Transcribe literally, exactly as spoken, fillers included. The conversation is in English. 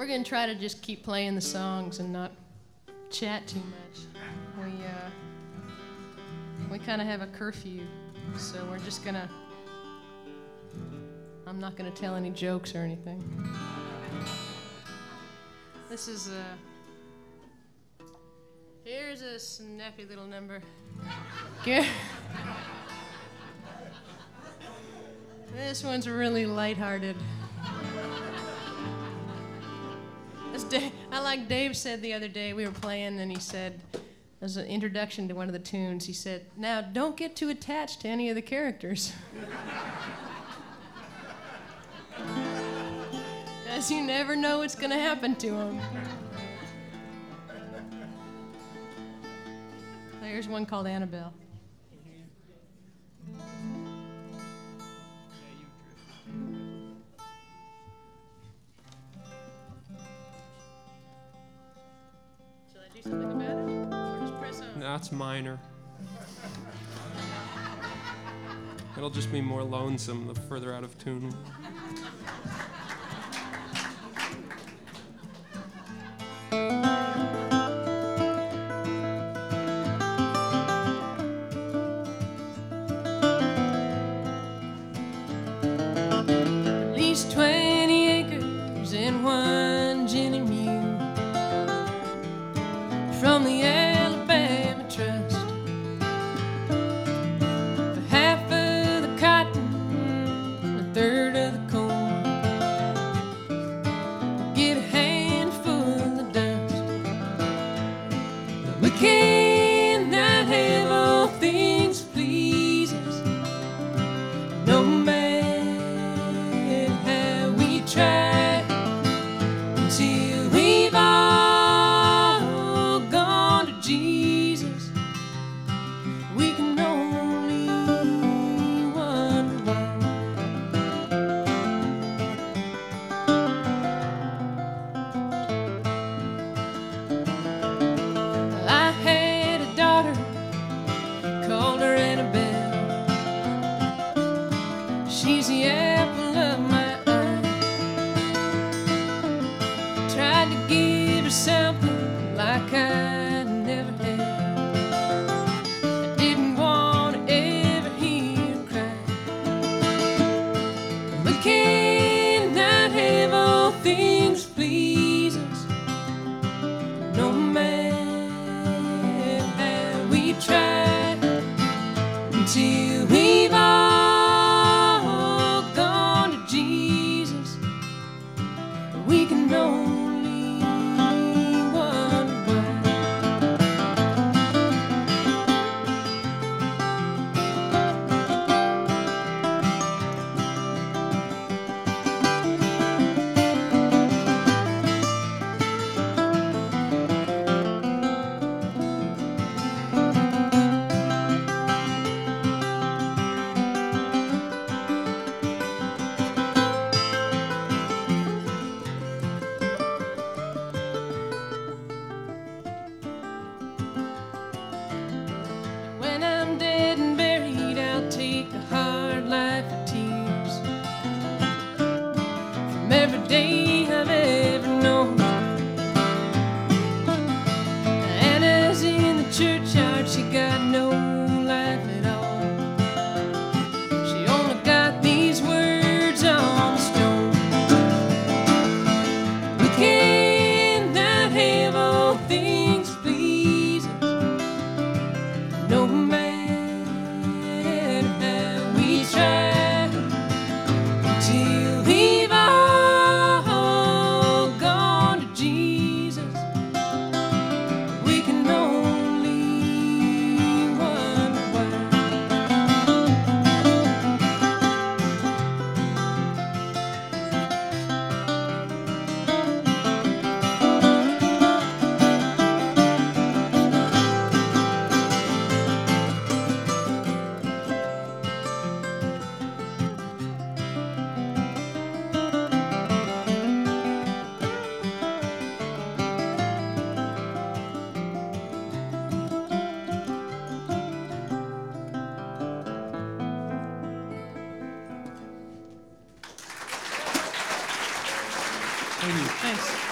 We're going to try to just keep playing the songs and not chat too much. We, uh, we kind of have a curfew, so we're just going to, I'm not going to tell any jokes or anything. This is a, here's a snappy little number. Get, this one's really lighthearted. As Dave, I like Dave said the other day, we were playing, and he said, as an introduction to one of the tunes, he said, now don't get too attached to any of the characters. Because you never know what's going to happen to them. There's one called Annabelle. Something about it? Or just press on? That's minor. It'll just be more lonesome the further out of tune. At least twenty acres and one gin and mule from the Alabama Trust. For half of the cotton, a third of the corn, get a handful of the dust. But we cannot have all things please us, no matter how we try, until we've all gone to Jesus. We can only wonder why. Well, I had a daughter, called her Annabelle. She's the apple of my eye. Tried to give her something like I never had. I didn't want to ever hear her cry. We cannot have all things please us, no matter how we try, until we've all gone to Jesus. We can only wonder why. When I'm dead and buried, I'll take a hard life of tears from every day I've ever known. Anna's in the churchyard, she got no life at all. She only got these words on stone. We cannot have all things please us, no matter how we try, until we've all gone to Jesus. We can only wonder why. Thank you. Thanks.